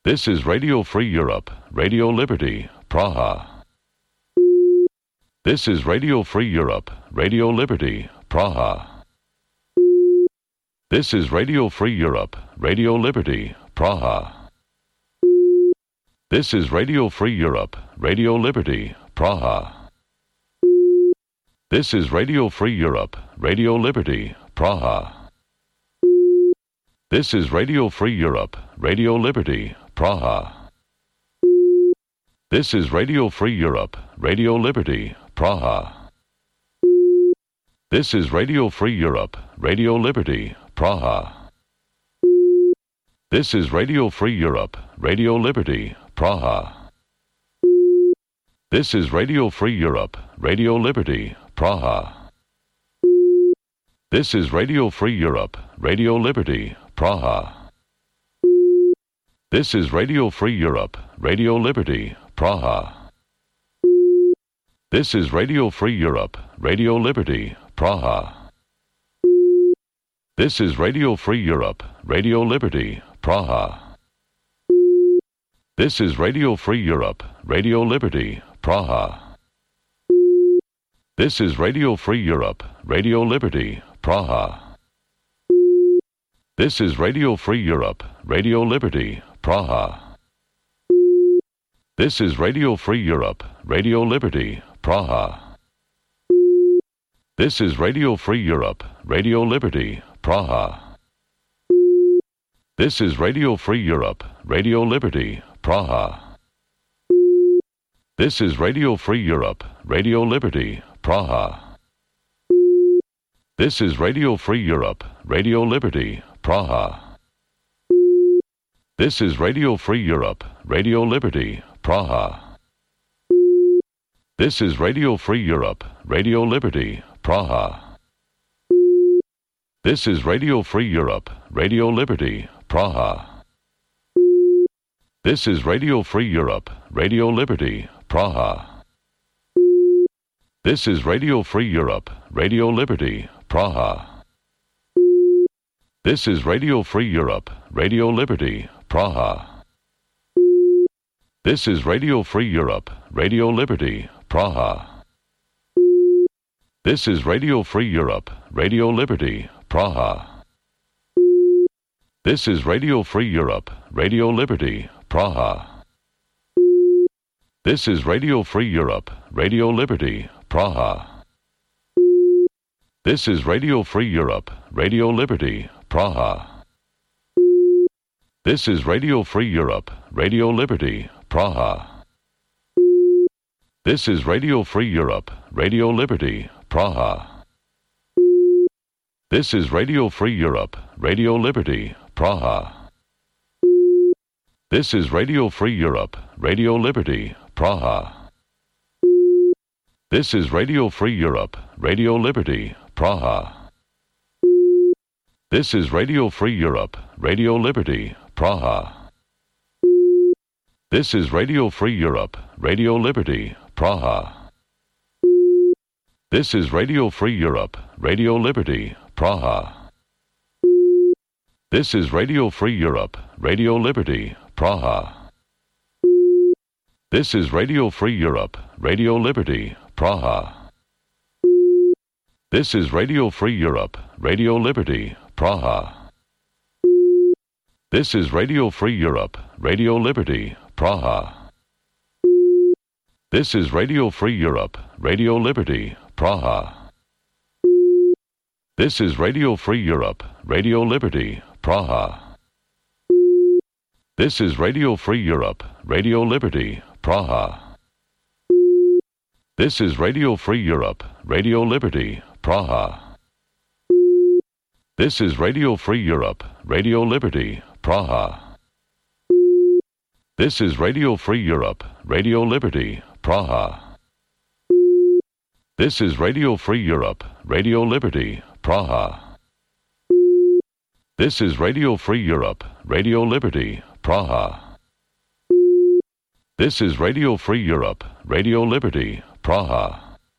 This is Radio Free Europe, Radio Liberty, Praha. This is Radio Free Europe, Radio Liberty, Praha. This is Radio Free Europe, Radio Liberty, Praha. This is Radio Free Europe, Radio Liberty, Praha. This is Radio Free Europe, Radio Liberty, Praha. This is Radio Free Europe, Radio Liberty, Praha. This is Radio Free Europe, Radio Liberty, Praha. This is Radio Free Europe, Radio Liberty, Praha. This is Radio Free Europe, Radio Liberty, Praha. This is Radio Free Europe, Radio Liberty, Praha. This is Radio Free Europe, Radio Liberty, Praha. This is Radio Free Europe, Radio Liberty, Praha. This is Radio Free Europe, Radio Liberty, Praha. This is Radio Free Europe, Radio Liberty, Praha. This is Radio Free Europe, Radio Liberty, Praha. This is Radio Free Europe, Radio Liberty, Praha. This is Radio Free Europe, Radio Liberty, Praha. This is Radio Free Europe, Radio Liberty, Praha. This is Radio Free Europe, Radio Liberty, Praha. This is Radio Free Europe, Radio Liberty, Praha. This is Radio Free Europe, Radio Liberty, Praha. This is Radio Free Europe, Radio Liberty, Praha. This is Radio Free Europe, Radio Liberty, Praha. This is Radio Free Europe, Radio Liberty, Praha. This is Radio Free Europe, Radio Liberty, Praha. This is Radio Free Europe, Radio Liberty, Praha. This is Radio Free Europe, Radio Liberty, Praha. This is Radio Free Europe, Radio Liberty, Praha. This is Radio Free Europe, Radio Liberty, Praha. This is Radio Free Europe, Radio Liberty, Praha. This is Radio Free Europe, Radio Liberty, Praha. This is Radio Free Europe, Radio Liberty, Praha. This is Radio Free Europe, Radio Liberty, Praha. This is Radio Free Europe, Radio Liberty, Praha. This is Radio Free Europe, Radio Liberty, Praha. This is Radio Free Europe, Radio Liberty, Praha. This is Radio Free Europe, Radio Liberty, Praha. This is Radio Free Europe, Radio Liberty, Praha. This is Radio Free Europe, Radio Liberty, Praha. This is Radio Free Europe, Radio Liberty, Praha. This is Radio Free Europe, Radio Liberty, Praha. This is Radio Free Europe, Radio Liberty, Praha. This is Radio Free Europe, Radio Liberty, Praha. This is Radio Free Europe, Radio Liberty, Praha. This is Radio Free Europe, Radio Liberty, Praha. This is Radio Free Europe, Radio Liberty, Praha. This is Radio Free Europe, Radio Liberty, Praha. This is Radio Free Europe, Radio Liberty, Praha. This is Radio Free Europe, Radio Liberty, Praha. This is Radio Free Europe, Radio Liberty, Praha. This is Radio Free Europe, Radio Liberty, Praha. This is Radio Free Europe, Radio Liberty, Praha. This is Radio Free Europe, Radio Liberty, Praha. This is Radio Free Europe, Radio Liberty, Praha.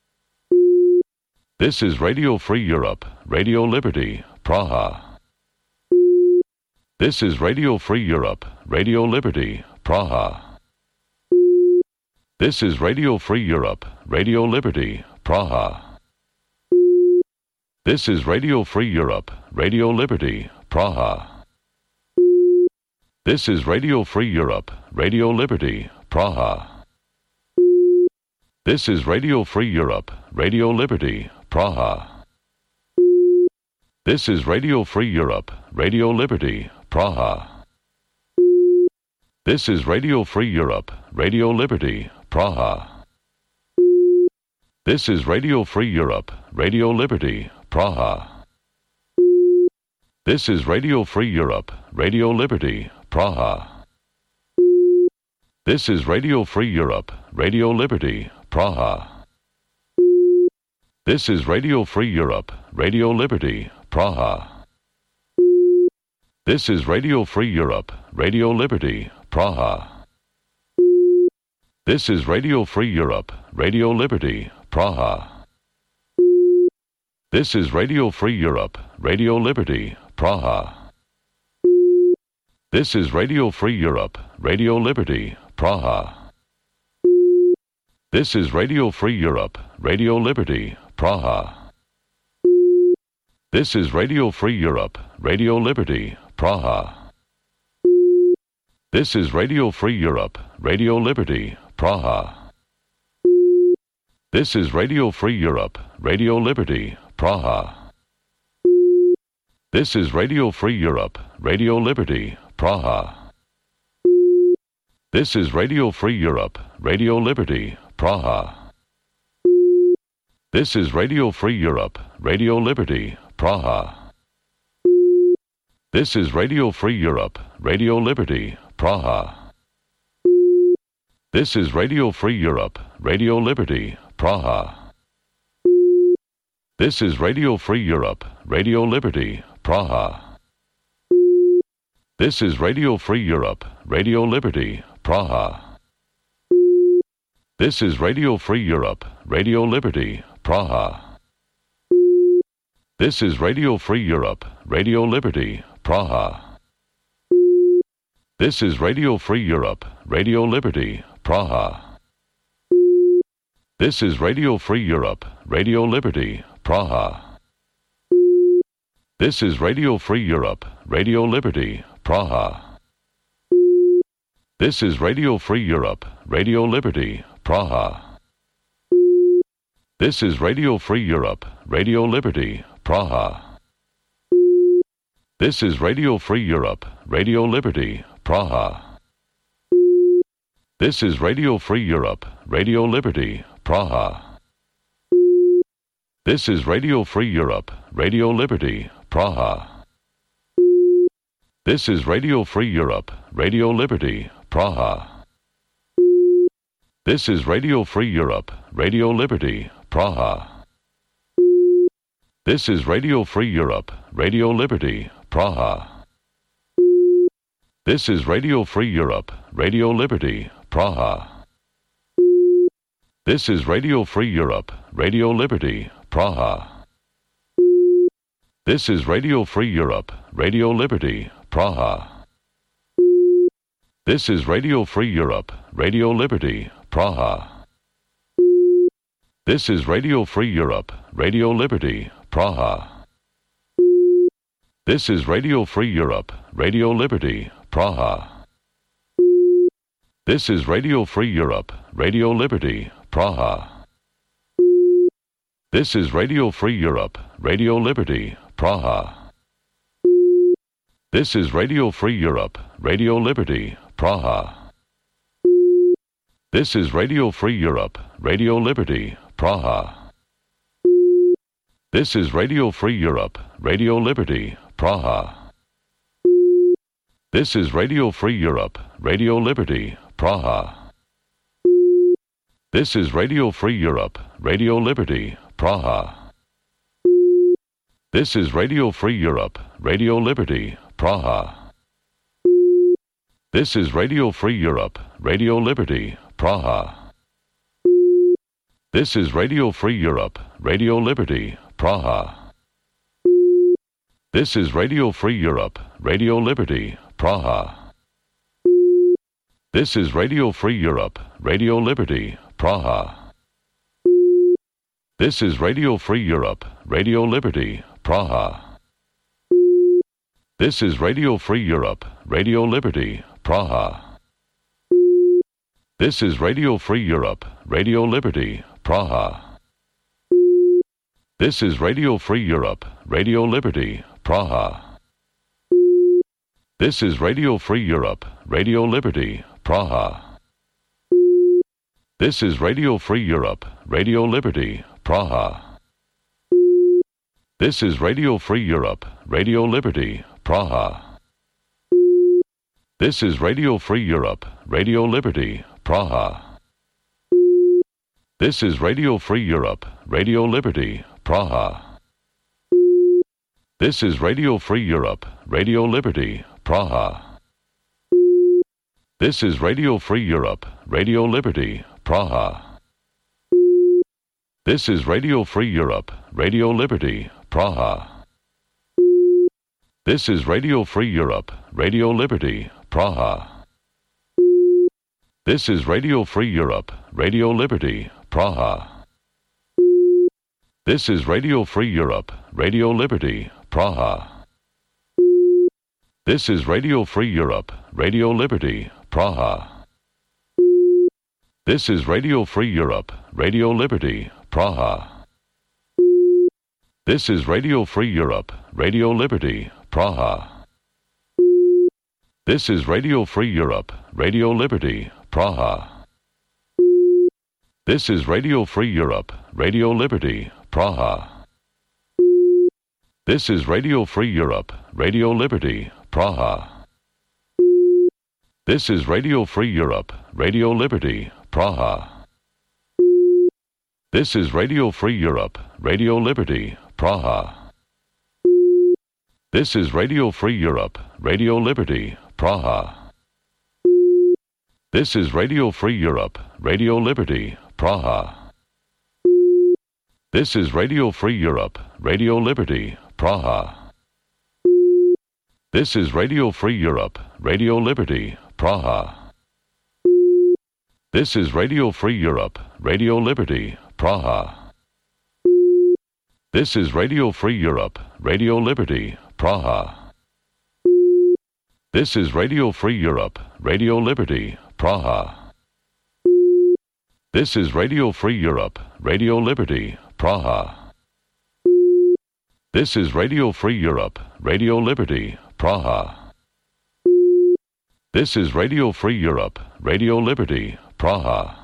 This is Radio Free Europe, Radio Liberty, Praha. This is Radio Free Europe, Radio Liberty, Praha. This is Radio Free Europe, Radio Liberty, Praha. This is Radio Free Europe, Radio Liberty, Praha. This is Radio Free Europe, Radio Liberty, Praha. This is Radio Free Europe, Radio Liberty, Praha. This is Radio Free Europe, Radio Liberty, Praha. This is Radio Free Europe, Radio Liberty, Praha. This is Radio Free Europe, Radio Liberty, Praha. This is Radio Free Europe, Radio Liberty, Praha. This is Radio Free Europe, Radio Liberty, Praha. This is Radio Free Europe, Radio Liberty, Praha. This is Radio Free Europe, Radio Liberty, Praha. This is Radio Free Europe, Radio Liberty, Praha. This is Radio Free Europe, Radio Liberty, Praha. This is Radio Free Europe, Radio Liberty, Praha. This is Radio Free Europe, Radio Liberty, Praha. This is Radio Free Europe, Radio Liberty, Praha. This is Radio Free Europe, Radio Liberty, Praha. This is Radio Free Europe, Radio Liberty, Praha. This is Radio Free Europe, Radio Liberty, Praha. This is Radio Free Europe, Radio Liberty, Praha. This is Radio Free Europe, Radio Liberty, Praha. This is Radio Free Europe, Radio Liberty, Praha. This is Radio Free Europe, Radio Liberty, Praha. This is Radio Free Europe, Radio Liberty, Praha. This is Radio Free Europe, Radio Liberty, Praha. This is Radio Free Europe, Radio Liberty, Praha. This is Radio Free Europe, Radio Liberty, Praha. This is Radio Free Europe, Radio Liberty, Praha. This is Radio Free Europe, Radio Liberty, Praha. This is Radio Free Europe, Radio Liberty, Praha. This is Radio Free Europe, Radio Liberty, Praha. This is Radio Free Europe, Radio Liberty, Praha. This is Radio Free Europe, Radio Liberty, Praha. This is Radio Free Europe, Radio Liberty, Praha. This is Radio Free Europe, Radio Liberty, Praha. This is Radio Free Europe, Radio Liberty, Praha. This is Radio Free Europe, Radio Liberty, Praha. This is Radio Free Europe, Radio Liberty, Praha. This is Radio Free Europe, Radio Liberty, Praha. This is Radio Free Europe, Radio Liberty, Praha. This is Radio Free Europe, Radio Liberty, Praha. This is Radio Free Europe, Radio Liberty, Praha. This is Radio Free Europe, Radio Liberty, Praha. This is Radio Free Europe, Radio Liberty, Praha. This is Radio Free Europe, Radio Liberty, Praha. This is Radio Free Europe, Radio Liberty, Praha. This is Radio Free Europe, Radio Liberty, Praha. This is Radio Free Europe, Radio Liberty, Praha. This is Radio Free Europe, Radio Liberty, Praha. This is Radio Free Europe, Radio Liberty, Praha. This is Radio Free Europe, Radio Liberty, Praha. This is Radio Free Europe, Radio Liberty, Praha. This is Radio Free Europe, Radio Liberty, Praha. This is Radio Free Europe, Radio Liberty, Praha. This is Radio Free Europe, Radio Liberty, Praha. This is Radio Free Europe, Radio Liberty, Praha. This is Radio Free Europe, Radio Liberty, Praha. This is Radio Free Europe, Radio Liberty, Praha. This is Radio Free Europe, Radio Liberty, Praha. This is Radio Free Europe, Radio Liberty, Praha. This is Radio Free Europe, Radio Liberty, Praha. This is Radio Free Europe, Radio Liberty, Praha. This is Radio Free Europe, Radio Liberty, Praha. This is Radio Free Europe, Radio Liberty, Praha. This is Radio Free Europe, Radio Liberty, Praha. This is Radio Free Europe, Radio Liberty, Praha. This is Radio Free Europe, Radio Liberty, Praha. This is Radio Free Europe, Radio Liberty, Praha. This is Radio Free Europe, Radio Liberty, Praha. This is Radio Free Europe, Radio Liberty, Praha. This is Radio Free Europe, Radio Liberty, Praha. This is Radio Free Europe, Radio Liberty, Praha. This is Radio Free Europe, Radio Liberty, Praha. This is Radio Free Europe, Radio Liberty, Praha. This is Radio Free Europe, Radio Liberty, Praha. This is Radio Free Europe, Radio Liberty, Praha. This is Radio Free Europe, Radio Liberty, Praha. This is Radio Free Europe, Radio Liberty, Praha. This is Radio Free Europe, Radio Liberty, Praha. This is Radio Free Europe, Radio Liberty, Praha. This is Radio Free Europe, Radio Liberty, Praha. This is Radio Free Europe, Radio Liberty, Praha. This is Radio Free Europe, Radio Liberty, Praha. This is Radio Free Europe, Radio Liberty, Praha. This is Radio Free Europe, Radio Liberty, Praha. This is Radio Free Europe, Radio Liberty, Praha. This is Radio Free Europe, Radio Liberty, Praha. This is Radio Free Europe, Radio Liberty, Praha. This is Radio Free Europe, Radio Liberty, Praha.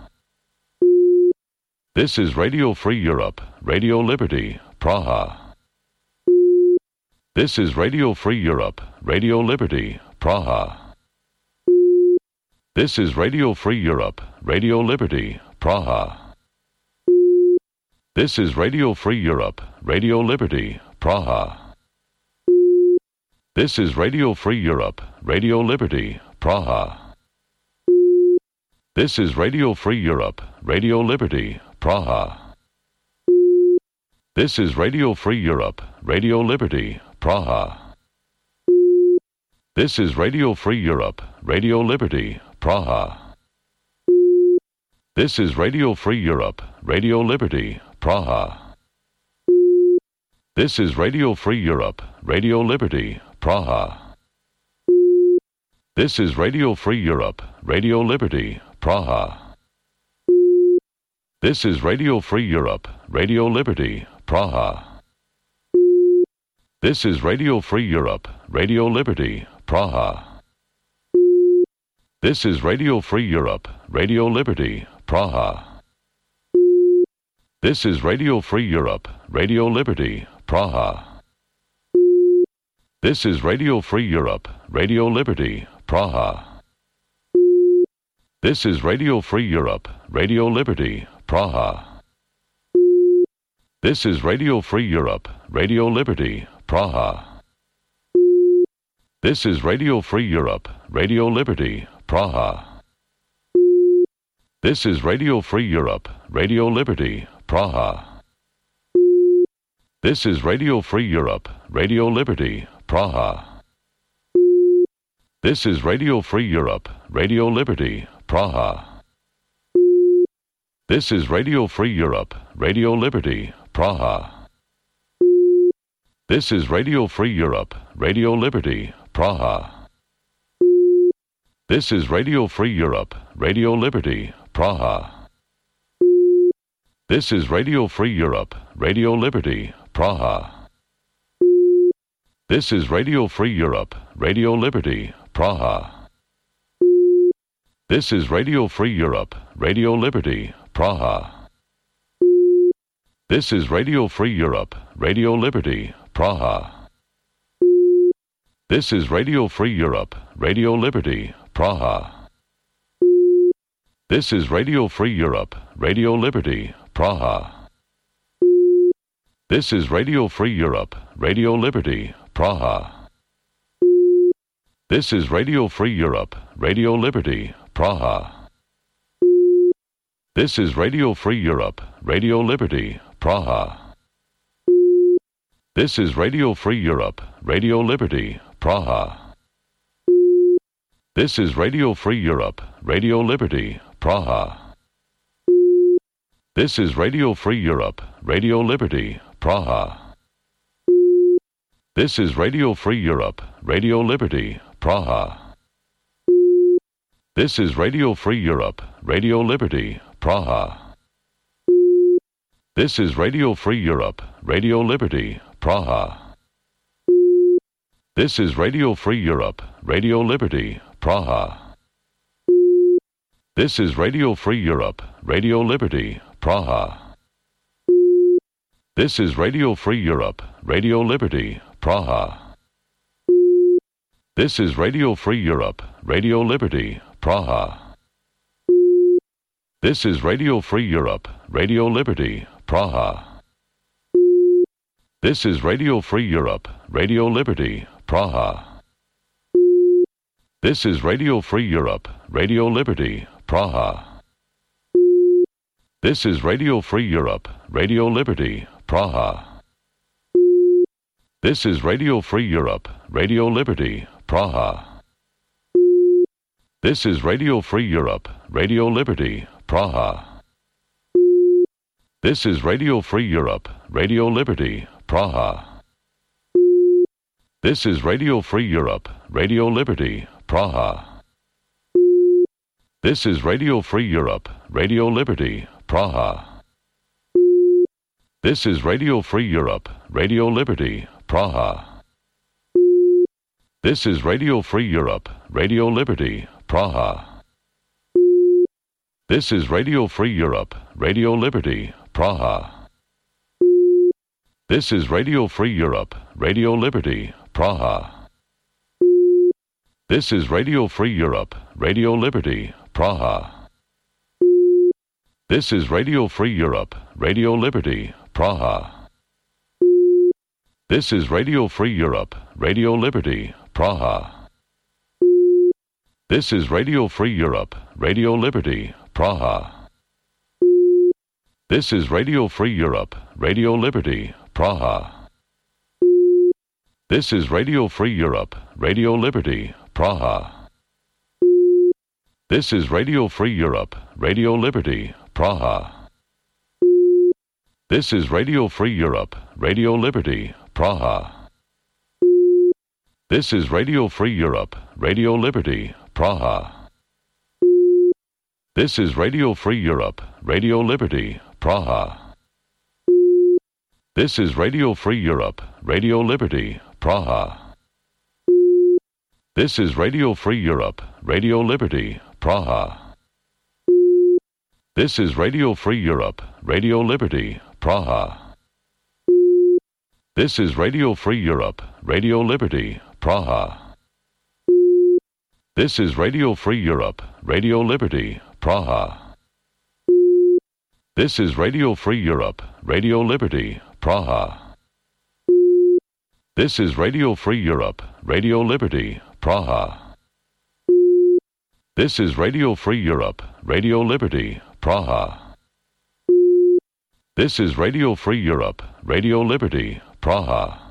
This is Radio Free Europe, Radio Liberty, Praha. This is Radio Free Europe, Radio Liberty, Praha. This is Radio Free Europe, Radio Liberty, Praha. This is Radio Free Europe, Radio Liberty, Praha. This is Radio Free Europe, Radio Liberty, Praha. This is Radio Free Europe, Radio Liberty, Praha. This is Radio Free Europe, Radio Liberty, Praha. This is Radio Free Europe, Radio Liberty, Praha. This is Radio Free Europe, Radio Liberty, Praha. This is Radio Free Europe, Radio Liberty, Praha. This is Radio Free Europe, Radio Liberty, Praha. This is Radio Free Europe, Radio Liberty, Praha. This is Radio Free Europe, Radio Liberty, Praha. This is Radio Free Europe, Radio Liberty, Praha. This is Radio Free Europe, Radio Liberty, Praha. This is Radio Free Europe, Radio Liberty, Praha. This is Radio Free Europe, Radio Liberty, Praha. This is Radio Free Europe, Radio Liberty, Praha. This is Radio Free Europe, Radio Liberty, Praha. This is Radio Free Europe, Radio Liberty, Praha. This is Radio Free Europe, Radio Liberty, Praha. This is Radio Free Europe, Radio Liberty, Praha. This is Radio Free Europe, Radio Liberty, Praha. This is Radio Free Europe, Radio Liberty, Praha. This is Radio Free Europe, Radio Liberty, Praha. This is Radio Free Europe, Radio Liberty, Praha. This is Radio Free Europe, Radio Liberty, Praha. This is Radio Free Europe, Radio Liberty, Praha. This is Radio Free Europe, Radio Liberty, Praha. This is Radio Free Europe, Radio Liberty, Praha. This is Radio Free Europe, Radio Liberty, Praha. This is Radio Free Europe, Radio Liberty, Praha. This is Radio Free Europe, Radio Liberty, Praha. This is Radio Free Europe, Radio Liberty, Praha. This is Radio Free Europe, Radio Liberty, Praha. This is Radio Free Europe, Radio Liberty, Praha. This is Radio Free Europe, Radio Liberty, Praha. This is Radio Free Europe, Radio Liberty, Praha. This is Radio Free Europe, Radio Liberty, Praha. This is Radio Free Europe, Radio Liberty, Praha. This is Radio Free Europe, Radio Liberty, Praha. This is Radio Free Europe, Radio Liberty, Praha. This is Radio Free Europe, Radio Liberty, Praha. This is Radio Free Europe, Radio Liberty, Praha. This is Radio Free Europe, Radio Liberty, Praha. This is Radio Free Europe, Radio Liberty, Praha. This is Radio Free Europe, Radio Liberty, Praha. This is Radio Free Europe, Radio Liberty, Praha. This is Radio Free Europe, Radio Liberty, Praha. This is Radio Free Europe, Radio Liberty, Praha. This is Radio Free Europe, Radio Liberty, Praha. This is Radio Free Europe, Radio Liberty, Praha. This is Radio Free Europe, Radio Liberty, Praha. This is Radio Free Europe, Radio Liberty, Praha. This is Radio Free Europe, Radio Liberty, Praha. This is Radio Free Europe, Radio Liberty, Praha. This is Radio Free Europe, Radio Liberty, Praha. This is Radio Free Europe, Radio Liberty, Praha. This is Radio Free Europe, Radio Liberty, Praha. This is Radio Free Europe, Radio Liberty, Praha. This is Radio Free Europe, Radio Liberty, Praha. This is Radio Free Europe, Radio Liberty, Praha. This is Radio Free Europe, Radio Liberty, Praha. This is Radio Free Europe, Radio Liberty, Praha. This is Radio Free Europe, Radio Liberty, Praha. This is Radio Free Europe, Radio Liberty, Praha. This is Radio Free Europe, Radio Liberty, Praha. This is Radio Free Europe, Radio Liberty, Praha. This is Radio Free Europe, Radio Liberty, Praha. This is Radio Free Europe, Radio Liberty, Praha. This is Radio Free Europe, Radio Liberty, Praha. This is Radio Free Europe, Radio Liberty, Praha. This is Radio Free Europe, Radio Liberty, Praha. This is Radio Free Europe, Radio Liberty, Praha. This is Radio Free Europe, Radio Liberty, Praha. This is Radio Free Europe, Radio Liberty, Praha.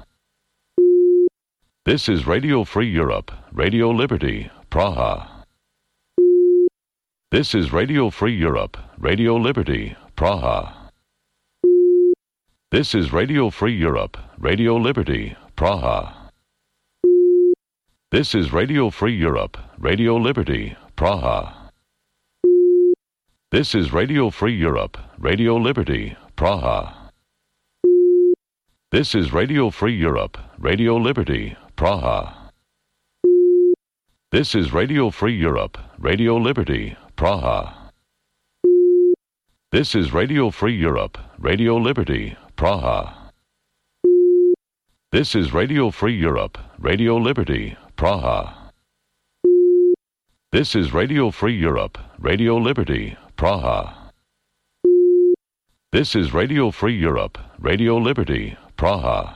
This is Radio Free Europe, Radio Liberty, Praha. This is Radio Free Europe, Radio Liberty, Praha. This is Radio Free Europe, Radio Liberty, Praha. This is Radio Free Europe, Radio Liberty, Praha. This is Radio Free Europe, Radio Liberty, Praha. This is Radio Free Europe, Radio Liberty, Praha. This is Radio Free Europe, Radio Liberty, Praha. This is Radio Free Europe, Radio Liberty, Praha. This is Radio Free Europe, Radio Liberty, Praha. This is Radio Free Europe, Radio Liberty, Praha. This is Radio Free Europe, Radio Liberty, Praha.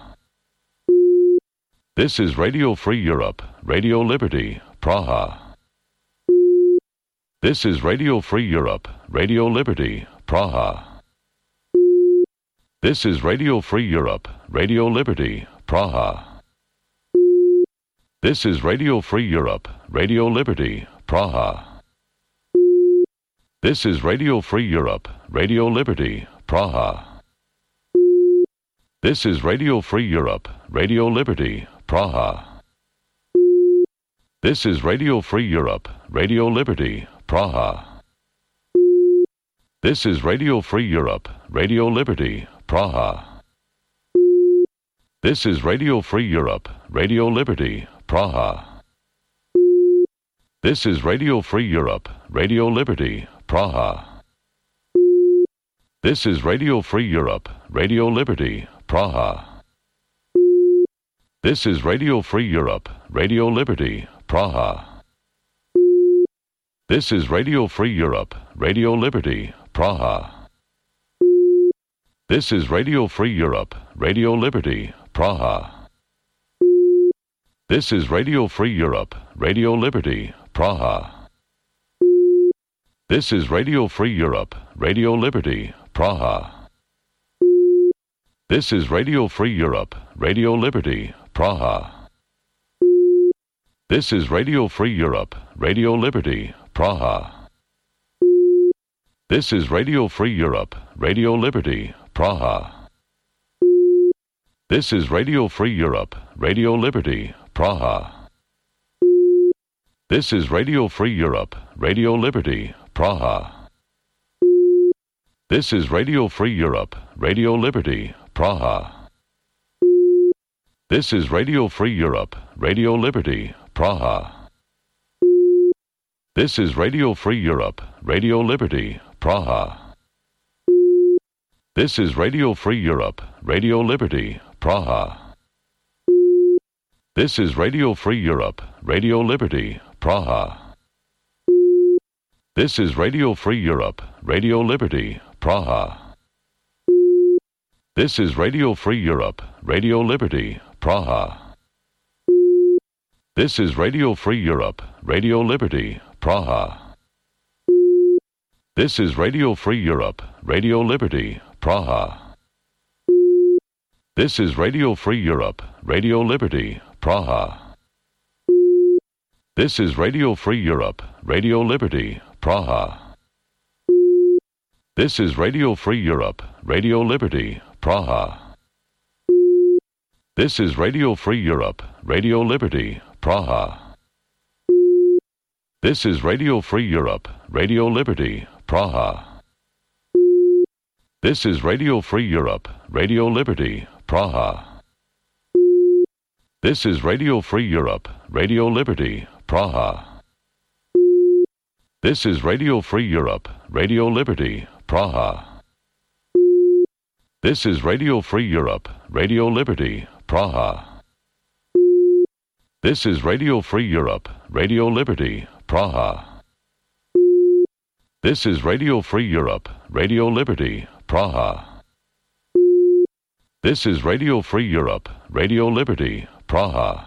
This is Radio Free Europe, Radio Liberty, Praha. This is Radio Free Europe, Radio Liberty, Praha. This is Radio Free Europe, Radio Liberty, Praha. This is Radio Free Europe, Radio Liberty, Praha. This is Radio Free Europe, Radio Liberty, Praha. This is Radio Free Europe, Radio Liberty, Praha. This is Radio Free Europe, Radio Liberty, Praha. This is Radio Free Europe, Radio Liberty, Praha. This is Radio Free Europe, Radio Liberty, Praha. This is Radio Free Europe, Radio Liberty, Praha. This is Radio Free Europe, Radio Liberty, Praha. This is Radio Free Europe, Radio Liberty, Praha. This is Radio Free Europe, Radio Liberty, Praha. This is Radio Free Europe, Radio Liberty, Praha. This is Radio Free Europe, Radio Liberty, Praha. This is Radio Free Europe, Radio Liberty, Praha. This is Radio Free Europe, Radio Liberty, Praha. This is Radio Free Europe, Radio Liberty, Praha. This is Radio Free Europe, Radio Liberty, Praha. This is Radio Free Europe, Radio Liberty, Praha. This is Radio Free Europe, Radio Liberty, Praha. This is Radio Free Europe, Radio Liberty, Praha. This is Radio Free Europe, Radio Liberty, Praha. This is Radio Free Europe, Radio Liberty, Praha. This is Radio Free Europe, Radio Liberty, Praha. This is Radio Free Europe, Radio Liberty, Praha. This is Radio Free Europe, Radio Liberty, Praha. This is Radio Free Europe, Radio Liberty, Praha. This is Radio Free Europe, Radio Liberty, Praha. This is Radio Free Europe, Radio Liberty, Praha. This is Radio Free Europe, Radio Liberty, Praha. This is Radio Free Europe, Radio Liberty, Praha. This is Radio Free Europe, Radio Liberty, Praha. This is Radio Free Europe, Radio Liberty, Praha. This is Radio Free Europe, Radio Liberty, Praha. This is Radio Free Europe, Radio Liberty, Praha. This is Radio Free Europe, Radio Liberty, Praha. This is Radio Free Europe, Radio Liberty, Praha. This is Radio Free Europe, Radio Liberty, Praha. This is Radio Free Europe, Radio Liberty, Praha. This is Radio Free Europe, Radio Liberty, Praha. This is Radio Free Europe, Radio Liberty, Praha.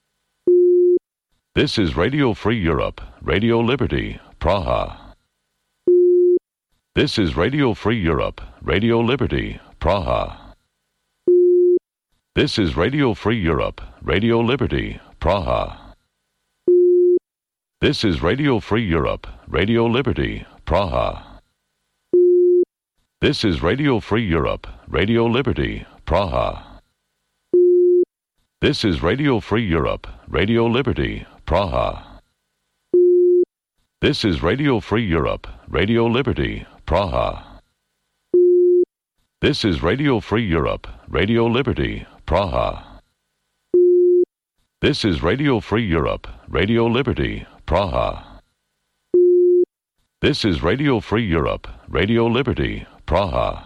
This is Radio Free Europe, Radio Liberty, Praha. This is Radio Free Europe, Radio Liberty, Praha. This is Radio Free Europe, Radio Liberty, Praha. This is Radio Free Europe, Radio Liberty, Praha. This is Radio Free Europe, Radio Liberty, Praha. This is Radio Free Europe, Radio Liberty, Praha. This is Radio Free Europe, Radio Liberty, Praha. This is Radio Free Europe, Radio Liberty, Praha. This is Radio Free Europe, Radio Liberty, Praha. This is Radio Free Europe, Radio Liberty, Praha.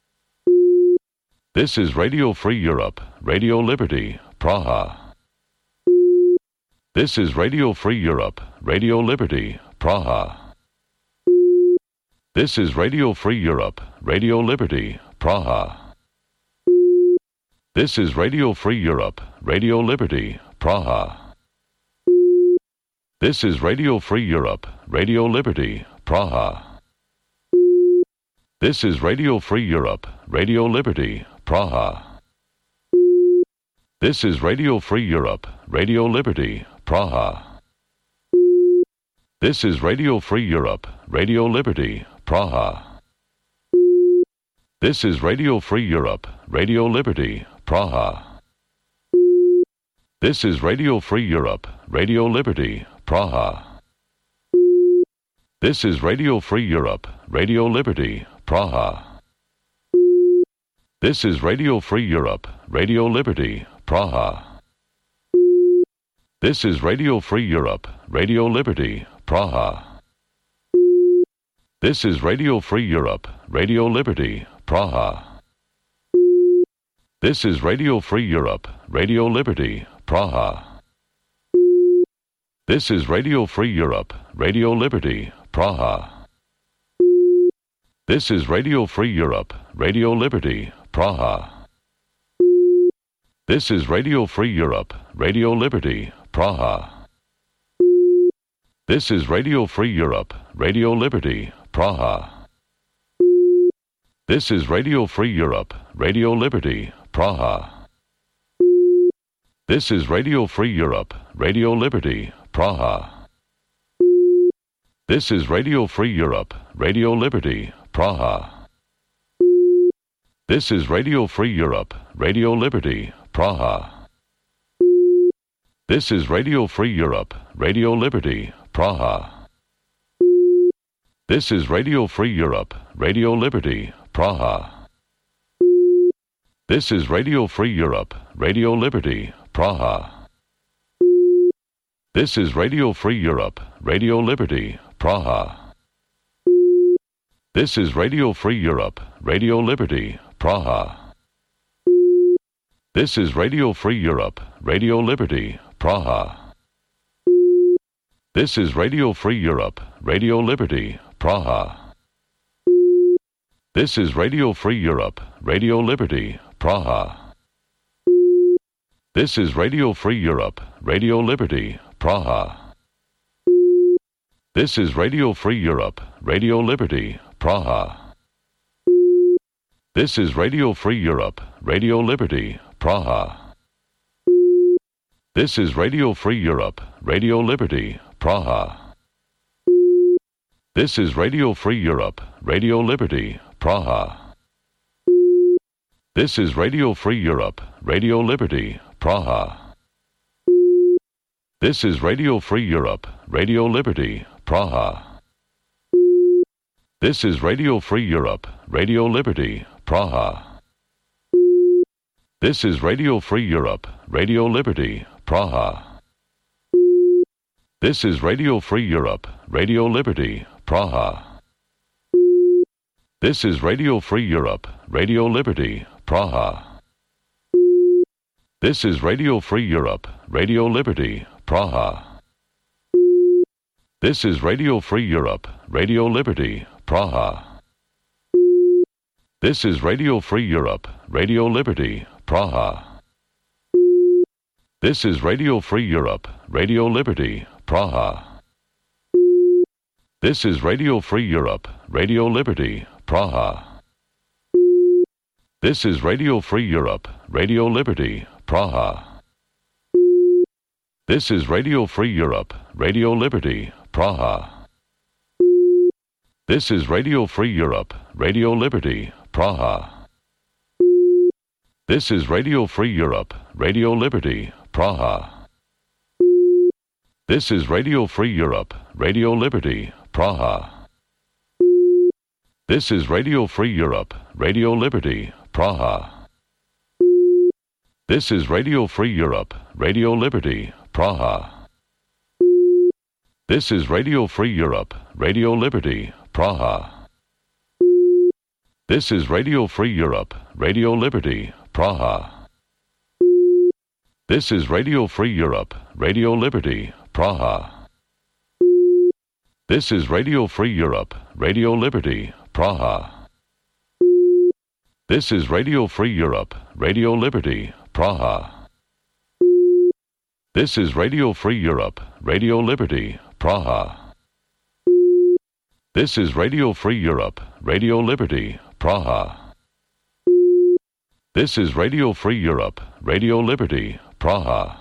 This is Radio Free Europe, Radio Liberty, Praha. This is Radio Free Europe, Radio Liberty, Praha. This is Radio Free Europe, Radio Liberty, Praha. This is Radio Free Europe, Radio Liberty, Praha. This is Radio Free Europe, Radio Liberty, Praha. This is Radio Free Europe, Radio Liberty, Praha. This is Radio Free Europe, Radio Liberty, Praha. This is Radio Free Europe, Radio Liberty, Praha. This is Radio Free Europe, Radio Liberty, Praha. This is Radio Free Europe, Radio Liberty, Praha. This is Radio Free Europe, Radio Liberty, Praha. This is Radio Free Europe, Radio Liberty, Praha. This is Radio Free Europe, Radio Liberty, Praha. This is Radio Free Europe, Radio Liberty, Praha. This is Radio Free Europe, Radio Liberty, Praha. This is Radio Free Europe, Radio Liberty, Praha. This is Radio Free Europe, Radio Liberty, Praha. This is Radio Free Europe, Radio Liberty, Praha. This is Radio Free Europe, Radio Liberty, Praha. This is Radio Free Europe, Radio Liberty, Praha. This is Radio Free Europe, Radio Liberty, Praha. This is Radio Free Europe, Radio Liberty, Praha. This is Radio Free Europe, Radio Liberty, Praha. This is Radio Free Europe, Radio Liberty, Praha. This is Radio Free Europe, Radio Liberty, Praha. This is Radio Free Europe, Radio Liberty, Praha. This is Radio Free Europe, Radio Liberty, Praha. This is Radio Free Europe, Radio Liberty, Praha. This is Radio Free Europe, Radio Liberty, Praha. This is Radio Free Europe, Radio Liberty, Praha. This is Radio Free Europe, Radio Liberty, Praha. This is Radio Free Europe, Radio Liberty, Praha. This is Radio Free Europe, Radio Liberty, Praha. This is Radio Free Europe, Radio Liberty, Praha. This is Radio Free Europe, Radio Liberty, Praha. This is Radio Free Europe, Radio Liberty, Praha. This is Radio Free Europe, Radio Liberty, Praha. This is Radio Free Europe, Radio Liberty, Praha. This is Radio Free Europe, Radio Liberty, Praha. This is Radio Free Europe, Radio Liberty, Praha. This is Radio Free Europe, Radio Liberty, Praha. This is Radio Free Europe, Radio Liberty, Praha. This is Radio Free Europe, Radio Liberty, Praha. This is Radio Free Europe, Radio Liberty, Praha. This is Radio Free Europe, Radio Liberty, Praha. This is Radio Free Europe, Radio Liberty, Praha. This is Radio Free Europe, Radio Liberty, Praha. This is Radio Free Europe, Radio Liberty, Praha. This is Radio Free Europe, Radio Liberty, Praha. This is Radio Free Europe, Radio Liberty, Praha. This is Radio Free Europe, Radio Liberty, Praha. This is Radio Free Europe, Radio Liberty, Praha. This is Radio Free Europe, Radio Liberty, Praha. This is Radio Free Europe, Radio Liberty, Praha. This is Radio Free Europe, Radio Liberty, Praha. This is Radio Free Europe, Radio Liberty, Praha. This is Radio Free Europe, Radio Liberty, Praha. This is Radio Free Europe, Radio Liberty, Praha. This is Radio Free Europe, Radio Liberty, Praha. This is Radio Free Europe, Radio Liberty, Praha. This is Radio Free Europe, Radio Liberty, Praha. This is Radio Free Europe, Radio Liberty, Praha.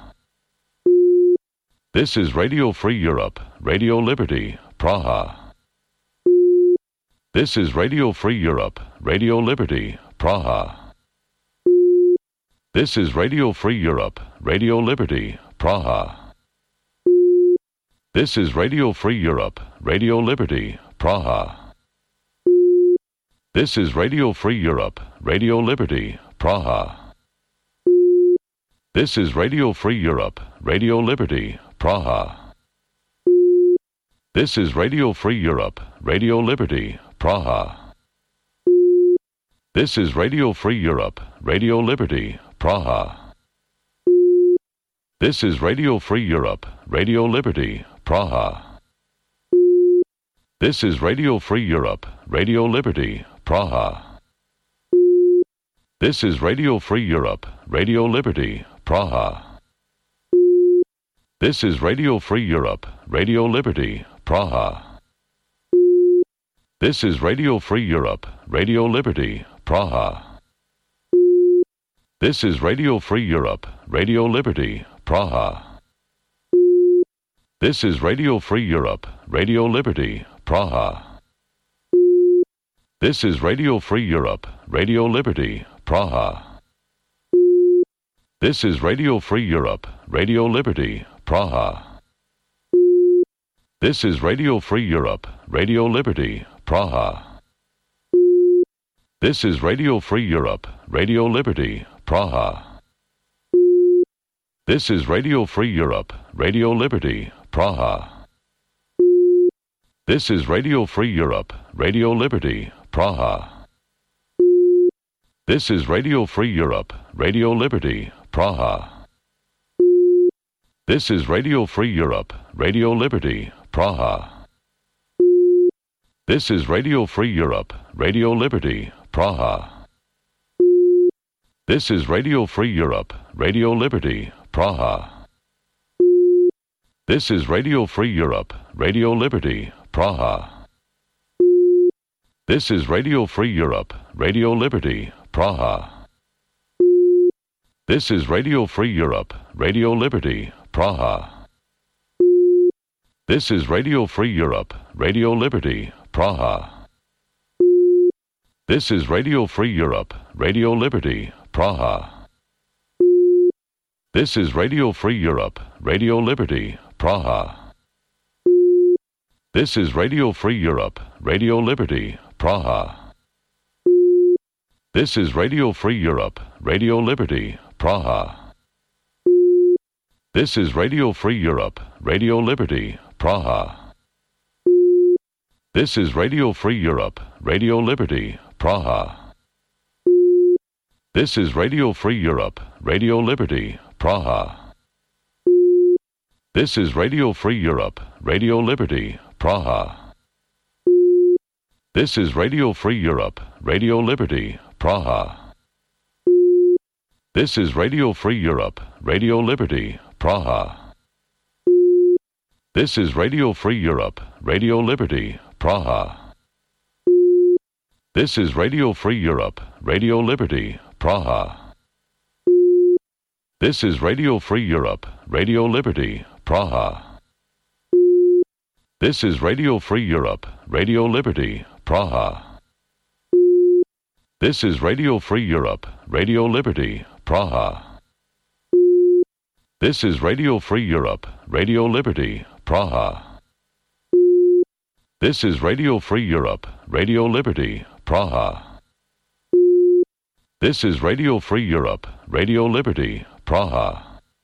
This is Radio Free Europe, Radio Liberty, Praha. This is Radio Free Europe, Radio Liberty, Praha. This is Radio Free Europe, Radio Liberty, Praha. This is Radio Free Europe, Radio Liberty, Praha. This is Radio Free Europe, Radio Liberty, Praha. This is Radio Free Europe, Radio Liberty, Praha. This is Radio Free Europe, Radio Liberty, Praha. This is Radio Free Europe, Radio Liberty, Praha. This is Radio Free Europe, Radio Liberty, Praha. This is Radio Free Europe, Radio Liberty, Praha. This is Radio Free Europe, Radio Liberty, Praha. This is Radio Free Europe, Radio Liberty, Praha. This is Radio Free Europe, Radio Liberty, Praha. This is Radio Free Europe, Radio Liberty, Praha. This is Radio Free Europe, Radio Liberty, Praha. This is Radio Free Europe, Radio Liberty, Praha. This is Radio Free Europe, Radio Liberty, Praha. This is Radio Free Europe, Radio Liberty, Praha. This is Radio Free Europe, Radio Liberty, Praha. This is Radio Free Europe, Radio Liberty, Praha. This is Radio Free Europe, Radio Liberty, Praha. This is Radio Free Europe, Radio Liberty, Praha. This is Radio Free Europe, Radio Liberty, Praha. This is Radio Free Europe, Radio Liberty, Praha. This is Radio Free Europe, Radio Liberty, Praha. This is Radio Free Europe, Radio Liberty, Praha. This is Radio Free Europe, Radio Liberty, Praha. This is Radio Free Europe, Radio Liberty, Praha. This is Radio Free Europe, Radio Liberty, Praha. This is Radio Free Europe, Radio Liberty, Praha. This is Radio Free Europe, Radio Liberty, Praha. This is Radio Free Europe, Radio Liberty, Praha. This is Radio Free Europe, Radio Liberty, Praha. This is Radio Free Europe, Radio Liberty, Praha. This is Radio Free Europe, Radio Liberty, Praha. This is Radio Free Europe, Radio Liberty, Praha. This is Radio Free Europe, Radio Liberty, Praha. This is Radio Free Europe, Radio Liberty, Praha. This is Radio Free Europe, Radio Liberty, Praha. This is Radio Free Europe, Radio Liberty, Praha. This is Radio Free Europe, Radio Liberty, Praha. This is Radio Free Europe, Radio Liberty, Praha. This is Radio Free Europe, Radio Liberty, Praha. This is Radio Free Europe, Radio Liberty, Praha. This is Radio Free Europe, Radio Liberty, Praha. This is Radio Free Europe, Radio Liberty, Praha. This is Radio Free Europe, Radio Liberty, Praha.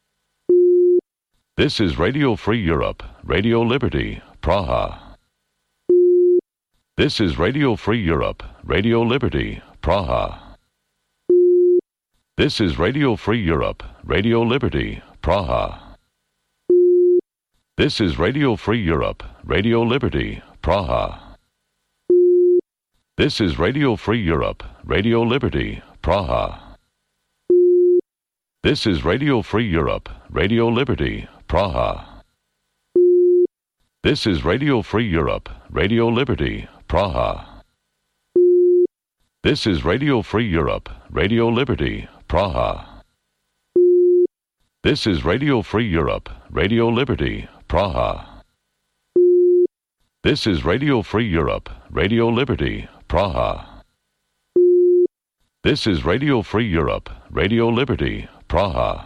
This is Radio Free Europe, Radio Liberty, Praha. This is Radio Free Europe, Radio Liberty, Praha. This is Radio Free Europe, Radio Liberty, Praha. This is Radio Free Europe, Radio Liberty, Praha. This is Radio Free Europe, Radio Liberty, Praha. This is Radio Free Europe, Radio Liberty, Praha. This is Radio Free Europe, Radio Liberty, Praha. This is Radio Free Europe, Radio Liberty, Praha. This is Radio Free Europe, Radio Liberty, Praha. This is Radio Free Europe, Radio Liberty, Praha. This is Radio Free Europe, Radio Liberty, Praha.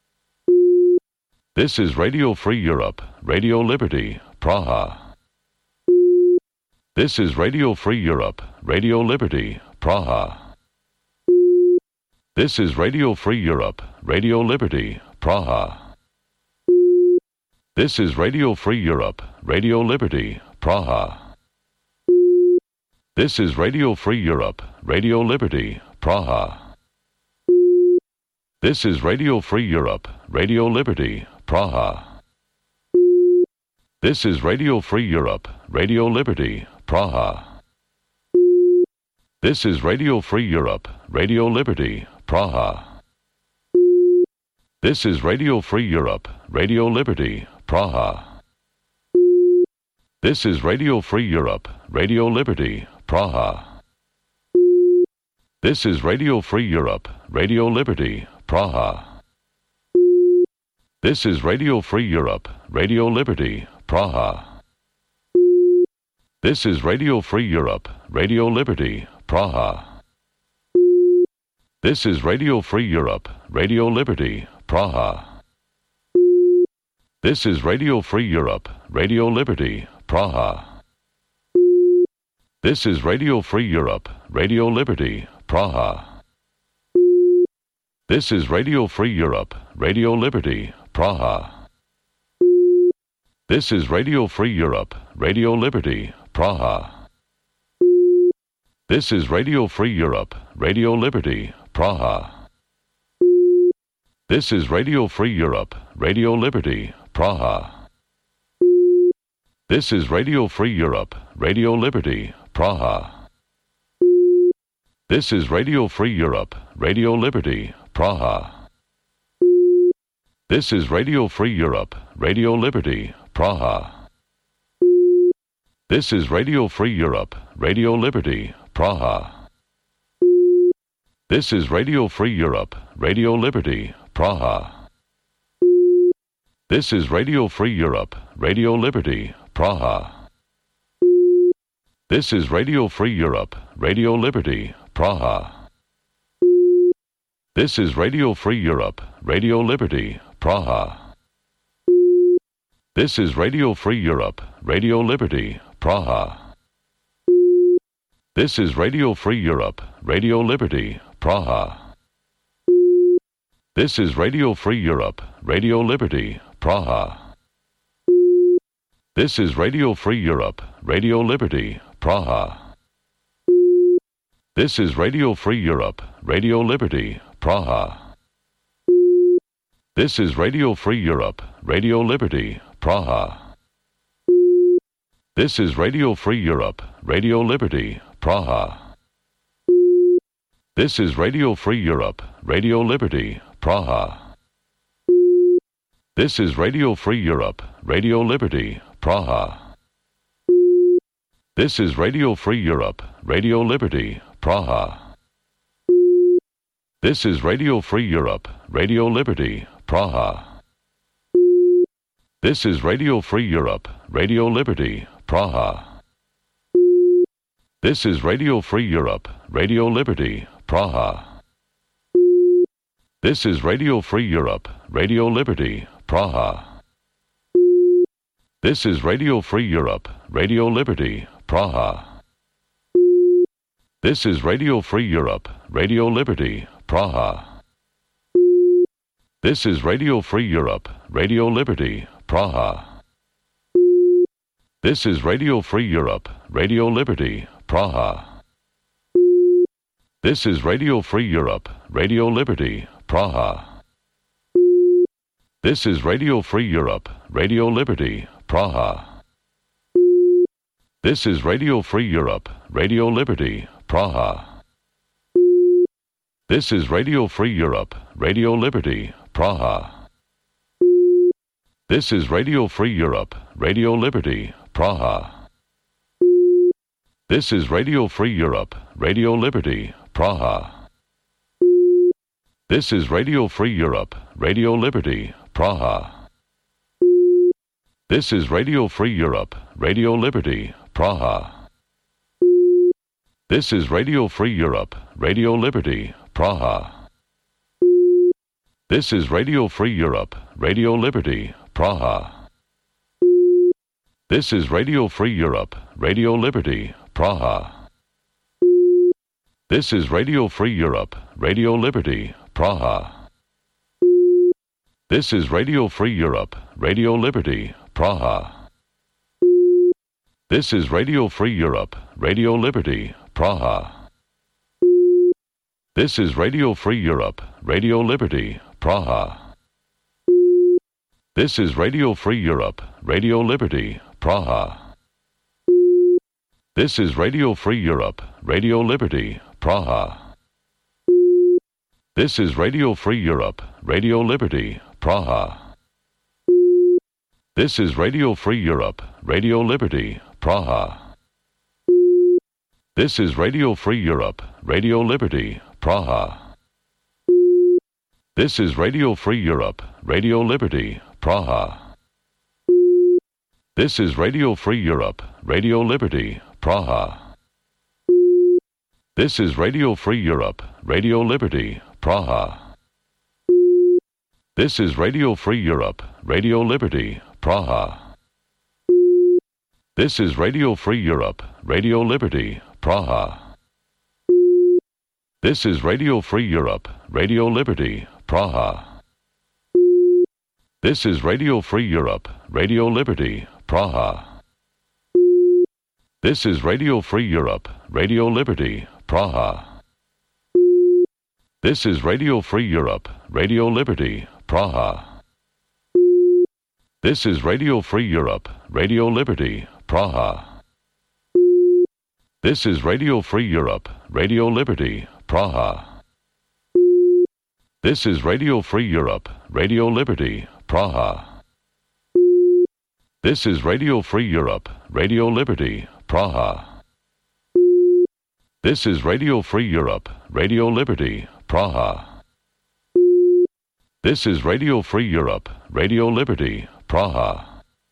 This is Radio Free Europe, Radio Liberty, Praha. This is Radio Free Europe, Radio Liberty, Praha. This is Radio Free Europe, Radio Liberty, Praha. This is Radio Free Europe, Radio Liberty, Praha. This is Radio Free Europe, Radio Liberty, Praha. This is Radio Free Europe, Radio Liberty, Praha. This is Radio Free Europe, Radio Liberty, Praha. This is Radio Free Europe, Radio Liberty, Praha. This is Radio Free Europe, Radio Liberty, Praha. This is Radio Free Europe, Radio Liberty, Praha. This is Radio Free Europe, Radio Liberty, Praha. This is Radio Free Europe, Radio Liberty, Praha. This is Radio Free Europe, Radio Liberty, Praha. This is Radio Free Europe, Radio Liberty, Praha. This is Radio Free Europe, Radio Liberty, Praha. This is Radio Free Europe, Radio Liberty, Praha. This is Radio Free Europe, Radio Liberty, Praha. This is Radio Free Europe, Radio Liberty, Praha. This is Radio Free Europe, Radio Liberty, Praha. This is Radio Free Europe, Radio Liberty, Praha. This is Radio Free Europe, Radio Liberty, Praha. This is Radio Free Europe, Radio Liberty, Praha. This is Radio Free Europe, Radio Liberty, Praha. This is Radio Free Europe, Radio Liberty, Praha. This is Radio Free Europe, Radio Liberty, Praha. This is Radio Free Europe, Radio Liberty, Praha. This is Radio Free Europe, Radio Liberty, Praha. This is Radio Free Europe, Radio Liberty, Praha. This is Radio Free Europe, Radio Liberty, Praha. This is Radio Free Europe, Radio Liberty, Praha. This is Radio Free Europe, Radio Liberty, Praha. This is Radio Free Europe, Radio Liberty, Praha. This is Radio Free Europe, Radio Liberty, Praha. This is Radio Free Europe, Radio Liberty, Praha. This is Radio Free Europe, Radio Liberty, Praha. This is Radio Free Europe, Radio Liberty, Praha. This is Radio Free Europe, Radio Liberty, Praha. This is Radio Free Europe, Radio Liberty, Praha. This is Radio Free Europe, Radio Liberty, Praha. This is Radio Free Europe, Radio Liberty, Praha. This is Radio Free Europe, Radio Liberty, Praha. This is Radio Free Europe, Radio Liberty, Praha. This is Radio Free Europe, Radio Liberty, Praha. This is Radio Free Europe, Radio Liberty, Praha. This is Radio Free Europe, Radio Liberty, Praha. This is Radio Free Europe, Radio Liberty, Praha. This is Radio Free Europe, Radio Liberty, Praha. This is Radio Free Europe, Radio Liberty, Praha. This is Radio Free Europe, Radio Liberty, Praha. This is Radio Free Europe, Radio Liberty, Praha. This is Radio Free Europe, Radio Liberty, Praha. This is Radio Free Europe, Radio Liberty, Praha. This is Radio Free Europe, Radio Liberty, Praha. This is Radio Free Europe, Radio Liberty, Praha. This is Radio Free Europe, Radio Liberty, Praha. This is Radio Free Europe, Radio Liberty, Praha. This is Radio Free Europe, Radio Liberty, Praha. This is Radio Free Europe, Radio Liberty, Praha. This is Radio Free Europe, Radio Liberty, Praha. This is Radio Free Europe, Radio Liberty, Praha. This is Radio Free Europe, Radio Liberty, Praha. This is Radio Free Europe, Radio Liberty, Praha. This is Radio Free Europe, Radio Liberty, Praha. This is Radio Free Europe, Radio Liberty, Praha. This is Radio Free Europe, Radio Liberty, Praha. This is Radio Free Europe, Radio Liberty, Praha. This is Radio Free Europe, Radio Liberty, Praha. This is Radio Free Europe, Radio Liberty, Praha. This is Radio Free Europe, Radio Liberty, Praha. This is Radio Free Europe, Radio Liberty, Praha. This is Radio Free Europe, Radio Liberty, Praha. This is Radio Free Europe, Radio Liberty, Praha. This is Radio Free Europe, Radio Liberty, Praha. This is Radio Free Europe, Radio Liberty, Praha. This is Radio Free Europe, Radio Liberty, Praha. This is Radio Free Europe, Radio Liberty, Praha. This is Radio Free Europe, Radio Liberty, Praha. This is Radio Free Europe, Radio Liberty, Praha. This is Radio Free Europe, Radio Liberty, Praha. This is Radio Free Europe, Radio Liberty, Praha. This is Radio Free Europe, Radio Liberty, Praha.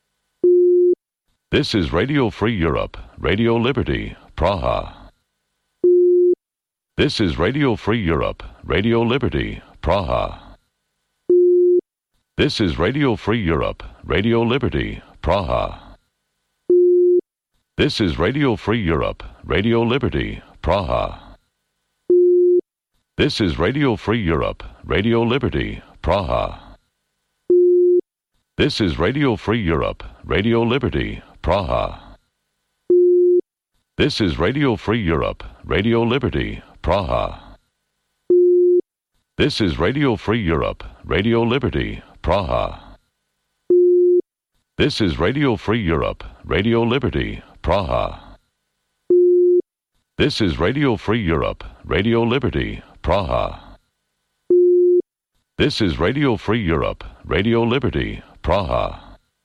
This is Radio Free Europe, Radio Liberty, Praha. This is Radio Free Europe, Radio Liberty, Praha. This is Radio Free Europe, Radio Liberty, Praha. This is Radio Free Europe, Radio Liberty, Praha. This is Radio Free Europe, Radio Liberty, Praha. This is Radio Free Europe, Radio Liberty, Praha. This is Radio Free Europe, Radio Liberty, Praha. This is Radio Free Europe, Radio Liberty, Praha. This is Radio Free Europe, Radio Liberty, Praha. This is Radio Free Europe, Radio Liberty, Praha. This is Radio Free Europe, Radio Liberty, Praha.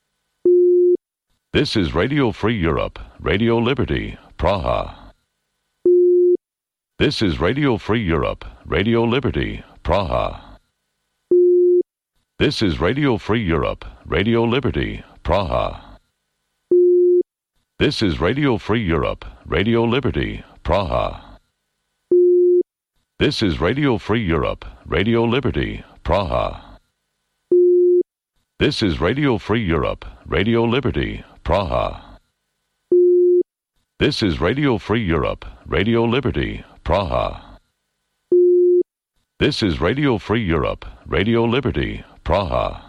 This is Radio Free Europe, Radio Liberty, Praha. This is Radio Free Europe, Radio Liberty, Praha. This is Radio Free Europe, Radio Liberty, Praha. This is Radio Free Europe, Radio Liberty, Praha. This is Radio Free Europe, Radio Liberty, Praha. This is Radio Free Europe, Radio Liberty, Praha. This is Radio Free Europe, Radio Liberty, Praha. This is Radio Free Europe, Radio Liberty, Praha.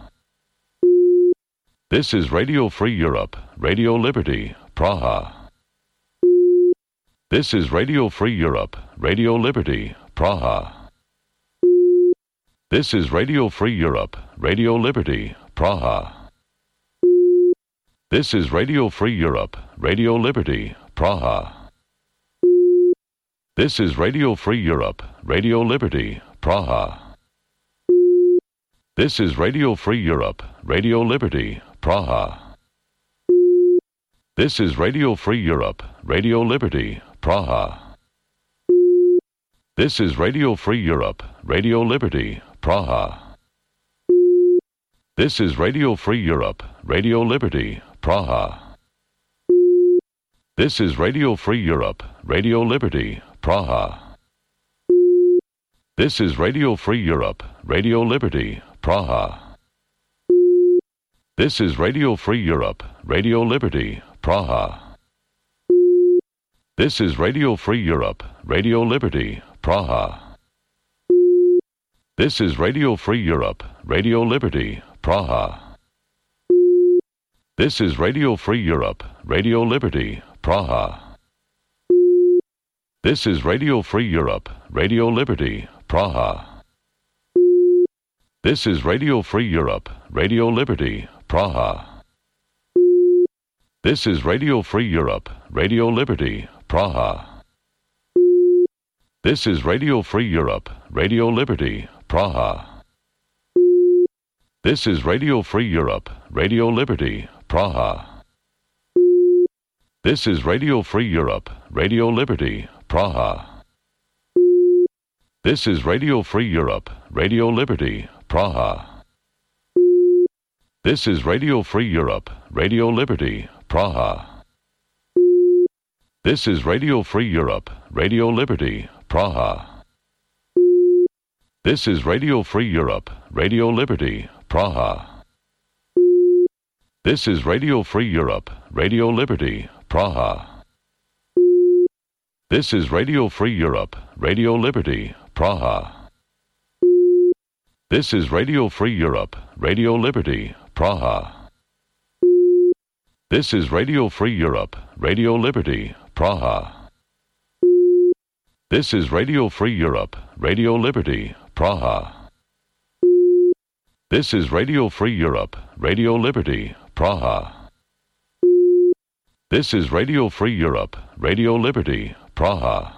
This is Radio Free Europe, Radio Liberty, Praha. This is Radio Free Europe, Radio Liberty, Praha. This is Radio Free Europe, Radio Liberty, Praha. This is Radio Free Europe, Radio Liberty, Praha. This is Radio Free Europe, Radio Liberty, Praha. This is Radio Free Europe, Radio Liberty, Praha. This is Radio Free Europe, Radio Liberty, Praha. This is Radio Free Europe, Radio Liberty, Praha. This is Radio Free Europe, Radio Liberty, Praha. This is Radio Free Europe, Radio Liberty, Praha. This is Radio Free Europe, Radio Liberty, Praha. This is Radio Free Europe, Radio Liberty, Praha. This is Radio Free Europe, Radio Liberty, Praha. This is Radio Free Europe, Radio Liberty, Praha. This is Radio Free Europe, Radio Liberty, Praha. This is Radio Free Europe, Radio Liberty, Praha. This is Radio Free Europe, Radio Liberty, Praha. This is Radio Free Europe, Radio Liberty, Praha. This is Radio Free Europe, Radio Liberty, Praha. This is Radio Free Europe, Radio Liberty, Praha. This is Radio Free Europe, Radio Liberty, Praha. This is Radio Free Europe, Radio Liberty, Praha. This is Radio Free Europe, Radio Liberty, Praha. This is Radio Free Europe, Radio Liberty, Praha. This is Radio Free Europe, Radio Liberty, Praha. This is Radio Free Europe, Radio Liberty, Praha. This is Radio Free Europe, Radio Liberty, Praha. This is Radio Free Europe, Radio Liberty, Praha. This is Radio Free Europe, Radio Liberty, Praha. This is Radio Free Europe, Radio Liberty, Praha. This is Radio Free Europe, Radio Liberty, Praha. This is Radio Free Europe, Radio Liberty, Praha.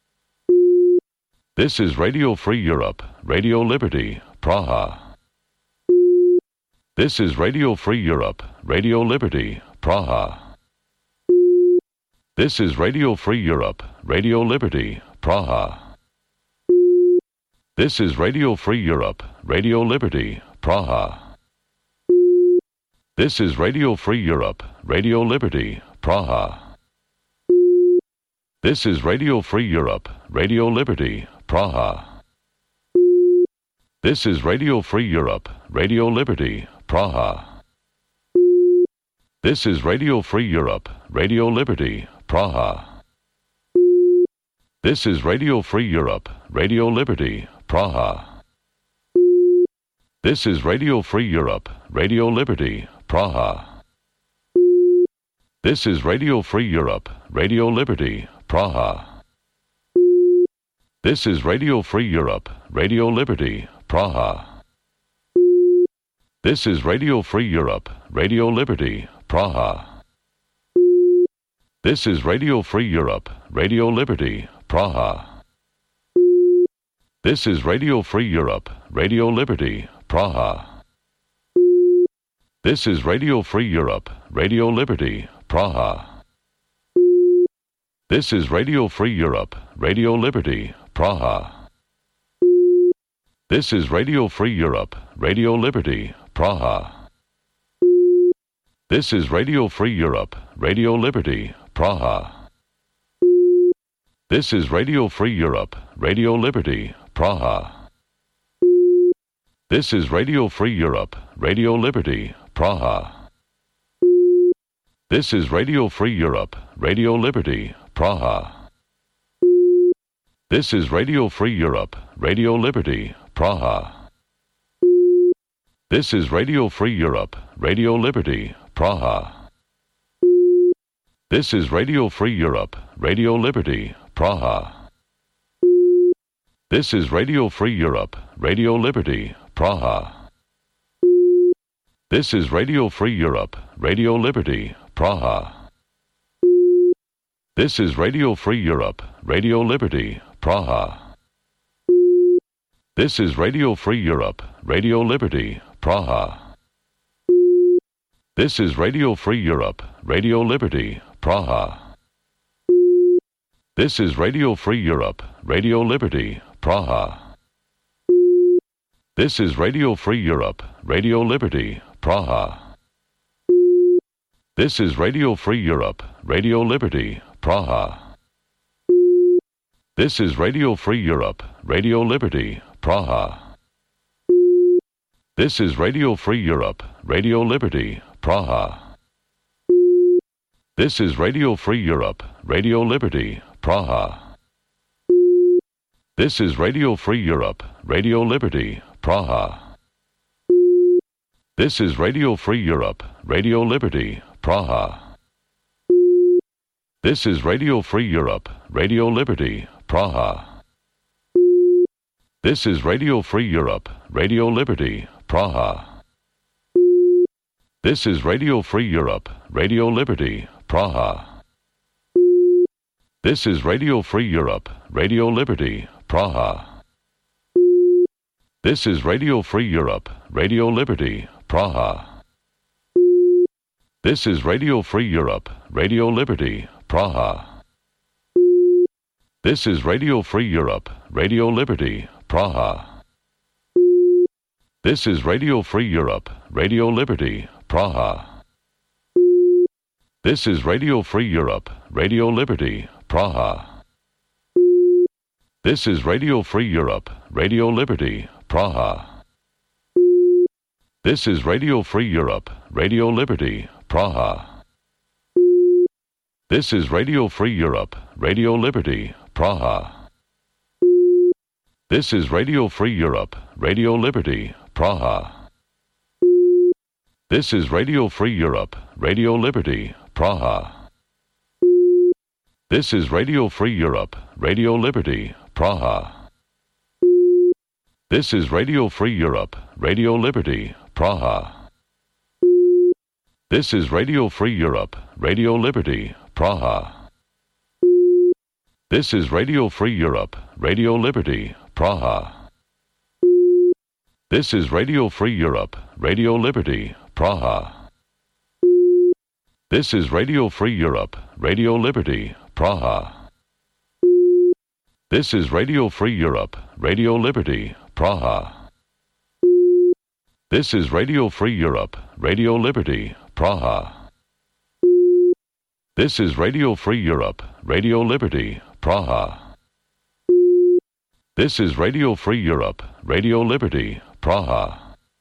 This is Radio Free Europe, Radio Liberty, Praha. This is Radio Free Europe, Radio Liberty, Praha. This is Radio Free Europe, Radio Liberty, Praha. This is Radio Free Europe, Radio Liberty, Praha. This is Radio Free Europe, Radio Liberty, Praha. This is Radio Free Europe, Radio Liberty, Praha. This is Radio Free Europe, Radio Liberty, Praha. This is Radio Free Europe, Radio Liberty, Praha. This is Radio Free Europe, Radio Liberty, Praha. This is Radio Free Europe, Radio Liberty, Praha. This is Radio Free Europe, Radio Liberty, Praha. This is Radio Free Europe, Radio Liberty, Praha. This is Radio Free Europe, Radio Liberty, Praha. This is Radio Free Europe, Radio Liberty, Praha. This is Radio Free Europe, Radio Liberty, Praha. This is Radio Free Europe, Radio Liberty, Praha. This is Radio Free Europe, Radio Liberty, Praha. This is Radio Free Europe, Radio Liberty, Praha. This is Radio Free Europe, Radio Liberty, Praha. This is Radio Free Europe, Radio Liberty, Praha. This is Radio Free Europe, Radio Liberty, Praha. This is Radio Free Europe, Radio Liberty, Praha. This is Radio Free Europe, Radio Liberty, Praha. This is Radio Free Europe, Radio Liberty, Praha. This is Radio Free Europe, Radio Liberty, Praha. This is Radio Free Europe, Radio Liberty, Praha. This is Radio Free Europe, Radio Liberty, Praha. This is Radio Free Europe, Radio Liberty, Praha. This is Radio Free Europe, Radio Liberty, Praha. This is Radio Free Europe, Radio Liberty, Praha. This is Radio Free Europe, Radio Liberty, Praha. This is Radio Free Europe, Radio Liberty, Praha. This is Radio Free Europe, Radio Liberty, Praha. This is Radio Free Europe, Radio Liberty, Praha. This is Radio Free Europe, Radio Liberty, Praha. This is Radio Free Europe, Radio Liberty, Praha. This is Radio Free Europe, Radio Liberty, Praha. This is Radio Free Europe, Radio Liberty, Praha. This is Radio Free Europe, Radio Liberty, Praha. This is Radio Free Europe, Radio Liberty, Praha. This is Radio Free Europe, Radio Liberty, Praha. This is Radio Free Europe, Radio Liberty, Praha. This is Radio Free Europe, Radio Liberty, Praha. This is Radio Free Europe, Radio Liberty, Praha. This is Radio Free Europe, Radio Liberty, Praha. This is Radio Free Europe, Radio Liberty, Praha. This is Radio Free Europe, Radio Liberty, Praha. This is Radio Free Europe, Radio Liberty, Praha. This is Radio Free Europe, Radio Liberty, Praha. This is Radio Free Europe, Radio Liberty, Praha. This is Radio Free Europe, Radio Liberty, Praha. This is Radio Free Europe, Radio Liberty, Praha. This is Radio Free Europe, Radio Liberty, Praha. This is Radio Free Europe, Radio Liberty, Praha. This is Radio Free Europe, Radio Liberty, Praha. This is Radio Free Europe, Radio Liberty, Praha. This is Radio Free Europe, Radio Liberty, Praha. This is Radio Free Europe, Radio Liberty, Praha. This is Radio Free Europe, Radio Liberty, Praha. This is Radio Free Europe, Radio Liberty, Praha. This is Radio Free Europe, Radio Liberty, Praha. This is Radio Free Europe, Radio Liberty, Praha.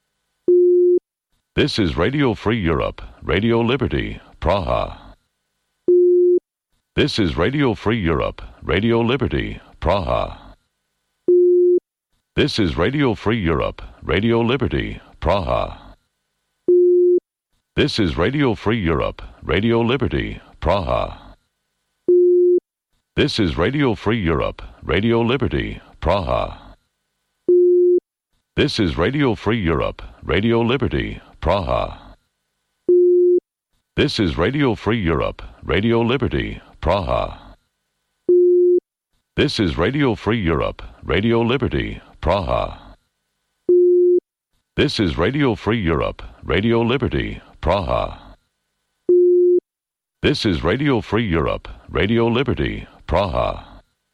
This is Radio Free Europe, Radio Liberty, Praha. This is Radio Free Europe, Radio Liberty, Praha. This is Radio Free Europe, Radio Liberty, Praha. This is Radio Free Europe, Radio Liberty, Praha. This is Radio Free Europe, Radio Liberty, Praha. This is Radio Free Europe, Radio Liberty, Praha. This is Radio Free Europe, Radio Liberty, Praha. This is Radio Free Europe, Radio Liberty, Praha. This is Radio Free Europe, Radio Liberty, Praha. This is Radio Free Europe, Radio Liberty, Praha.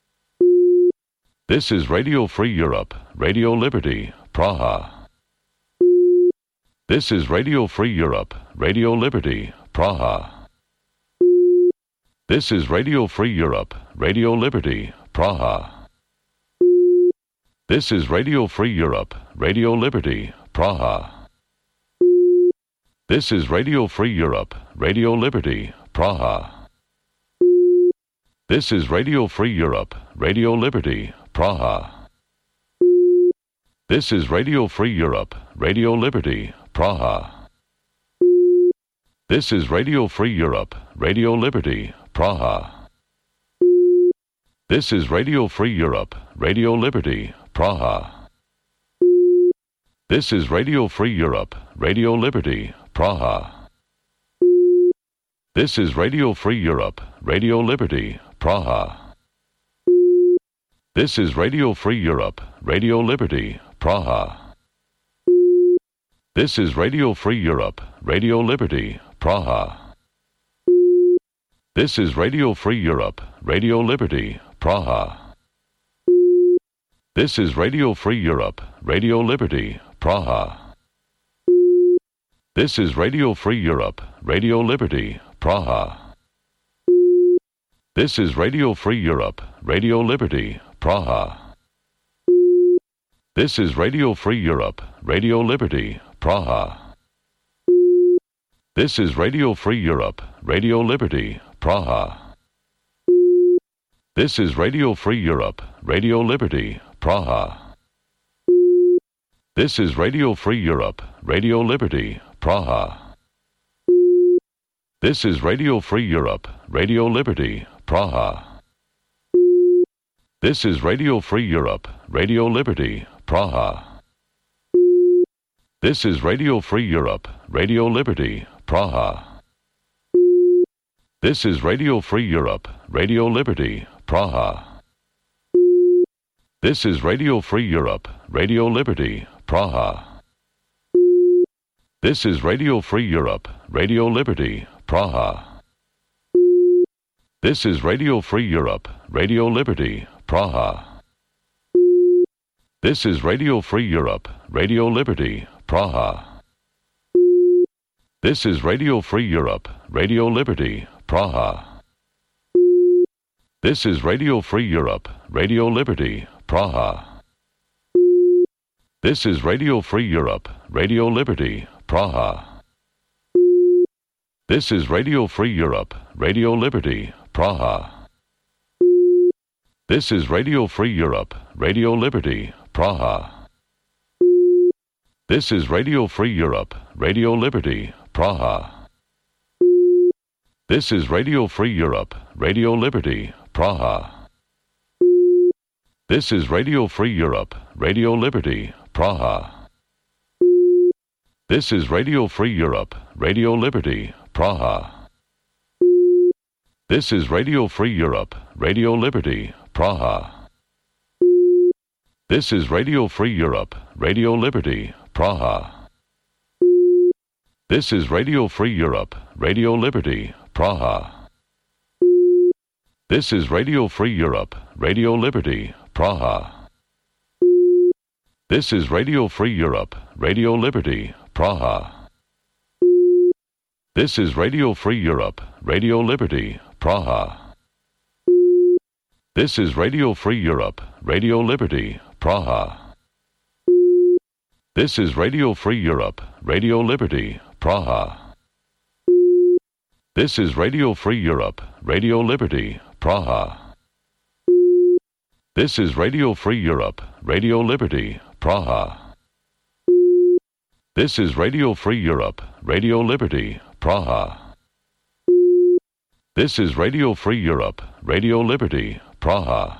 This is Radio Free Europe, Radio Liberty, Praha. This is Radio Free Europe, Radio Liberty, Praha. This is Radio Free Europe, Radio Liberty, Praha. This is Radio Free Europe, Radio Liberty, Praha. This is Radio Free Europe, Radio Liberty, Praha. This is Radio Free Europe, Radio Liberty, Praha. This is Radio Free Europe, Radio Liberty, Praha. This is Radio Free Europe, Radio Liberty, Praha. This is Radio Free Europe, Radio Liberty, Praha. This is Radio Free Europe, Radio Liberty, Praha. This is Radio Free Europe, Radio Liberty, Praha. This is Radio Free Europe, Radio Liberty, Praha. This is Radio Free Europe, Radio Liberty, Praha. This is Radio Free Europe, Radio Liberty, Praha. This is Radio Free Europe, Radio Liberty, Praha. This is Radio Free Europe, Radio Liberty, Praha. This is Radio Free Europe, Radio Liberty, Praha. This is Radio Free Europe, Radio Liberty, Praha. This is Radio Free Europe, Radio Liberty, Praha. This is Radio Free Europe, Radio Liberty, Praha. This is Radio Free Europe, Radio Liberty, Praha. This is Radio Free Europe, Radio Liberty, Praha. This is Radio Free Europe, Radio Liberty, Praha. This is Radio Free Europe, Radio Liberty, Praha. This is Radio Free Europe, Radio Liberty, Praha. This is Radio Free Europe, Radio Liberty, Praha. This is Radio Free Europe, Radio Liberty, Praha. This is Radio Free Europe, Radio Liberty, Praha. This is Radio Free Europe, Radio Liberty, Praha. This is Radio Free Europe, Radio Liberty, Praha. This is Radio Free Europe, Radio Liberty, Praha. This is Radio Free Europe, Radio Liberty, Praha. This is Radio Free Europe, Radio Liberty, Praha. This is Radio Free Europe, Radio Liberty, Praha. This is Radio Free Europe, Radio Liberty, Praha. This is Radio Free Europe, Radio Liberty, Praha. This is Radio Free Europe, Radio Liberty, Praha. This is Radio Free Europe, Radio Liberty, Praha. This is Radio Free Europe, Radio Liberty, Praha. This is Radio Free Europe, Radio Liberty, Praha. This is Radio Free Europe, Radio Liberty, Praha. This is Radio Free Europe, Radio Liberty, Praha. This is Radio Free Europe, Radio Liberty, Praha. This is Radio Free Europe, Radio Liberty, Praha. This is Radio Free Europe, Radio Liberty, Praha. This is Radio Free Europe, Radio Liberty, Praha. This is Radio Free Europe, Radio Liberty, Praha. This is Radio Free Europe, Radio Liberty, Praha. This is Radio Free Europe, Radio Liberty, Praha. This is Radio Free Europe, Radio Liberty, Praha.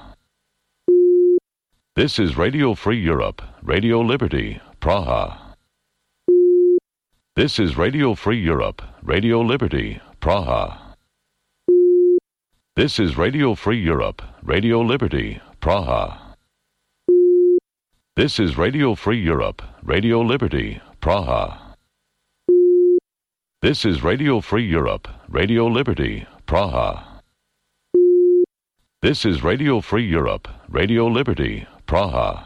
This is Radio Free Europe, Radio Liberty, Praha. This is Radio Free Europe, Radio Liberty, Praha. This is Radio Free Europe, Radio Liberty, Praha. This is Radio Free Europe, Radio Liberty, Praha. This is Radio Free Europe, Radio Liberty, Praha. This is Radio Free Europe, Radio Liberty, Praha.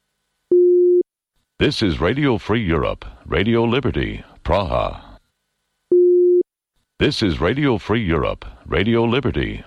This is Radio Free Europe, Radio Liberty, Praha. This is Radio Free Europe, Radio Liberty,